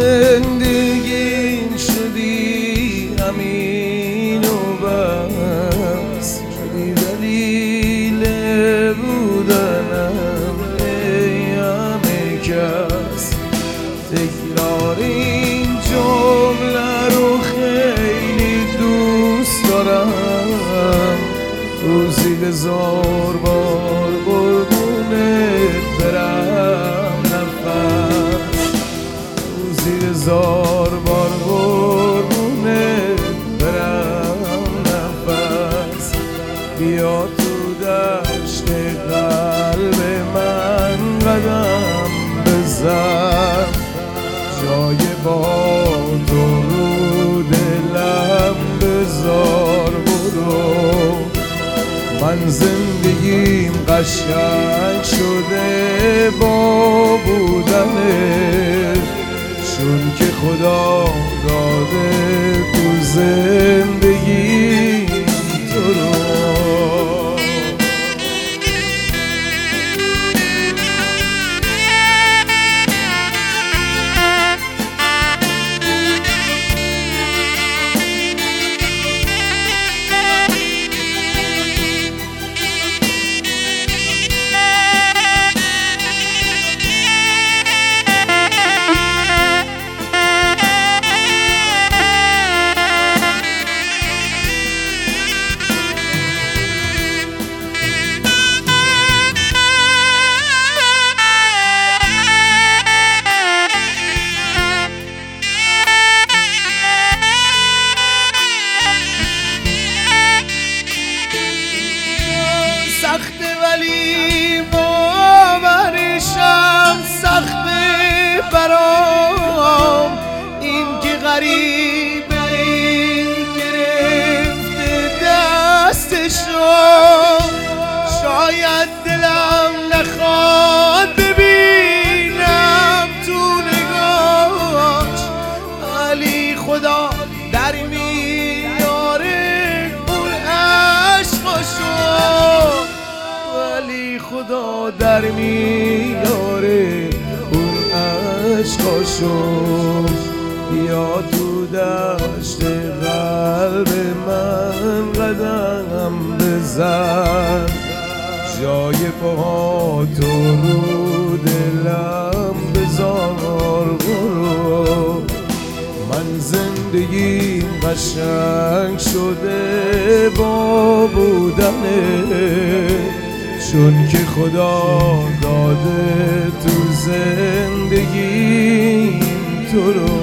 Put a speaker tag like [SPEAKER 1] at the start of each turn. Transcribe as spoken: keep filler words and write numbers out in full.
[SPEAKER 1] زندگیم شدی همین و بس، شدی دلیل بودنم ای همه کس. تکرار این جمله رو خیلی دوست دارم، روزی هزار بار قربونت برم نفس، روزی هزار بار قربونت برم نفس. بیا تو دشت قلب من قدم بزن، جای با تو رو دلم بذار برو. من زندگیم قشنگ شده با بودنه، چون که خدا داده تو زندگی تو رو. سخته ولی باورشم سخته برام، این که غریبه این گرفته دستشو. شاید دلم نخواد ببینم تو نگاهش، ولی خدا در میاره اون عشقشو، ولی خدا در میاره اون عشقاشو. بیا تو دشت قلب من قدم بزن، جای پاهاتو رو دلم بذار برو. من زندگیم قشنگ شده با بودنه، چون که خدا داده تو زندگیم تو رو.